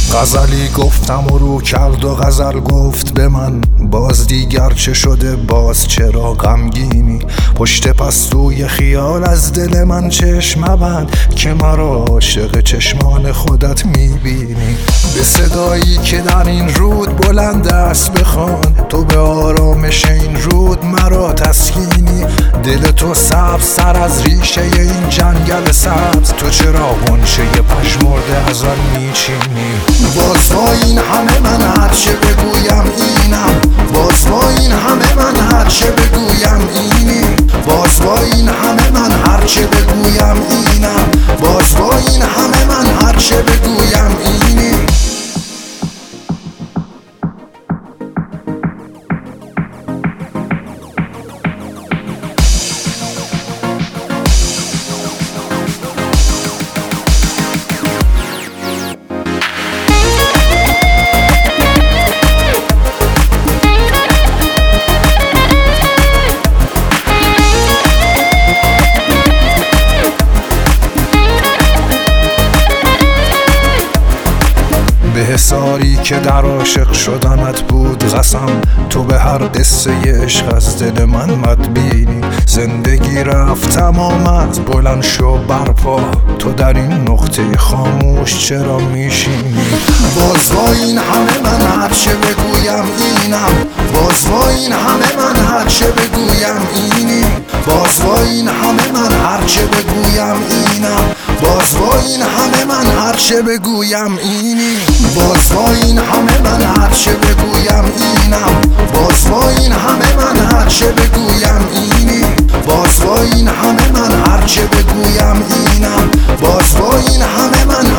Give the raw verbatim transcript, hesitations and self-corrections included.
غزلی گفتم و رو کرد و غزل گفت به من باز دیگر چه شده، باز چرا غمگینی؟ پشت پستوی خیال از دل من چشم مبند که مرا عاشق چشمان خودت میبینی. به صدایی که در این رود بلند است بخوان، تو به آرامش این رود مرا تسکینی. دل تو سبز سر از ریشه این جنگل سبز، تو چرا غنچه پژمرده از آن میچینی؟ باز با این همه من هرچه بگویم اینم، باز با این همه من هرچه بگویم اینی، باز با این همه من هرچه بگویم اینم، باز با این همه من هرچه بگویم اینی. به حصاری که در عاشق شدنت بود قسم، تو به هر قصه عشق از دل من مدبینی. زندگی رفت تمام از بلند شو برپا، تو در این نقطه خاموش چرا میشینی؟ باز با این همه من هرچه بگویم اینم، باز با این همه من هرچه بگویم اینی، باز با این همه من هرچه بگویم اینم، باز با این همه من هرچه بگویم اینی، باز با این همه من هرچه بگویم اینم، باز با این همه من هرچه بگویم اینی، باز با این همه من هرچه بگویم اینم، باز با این همه من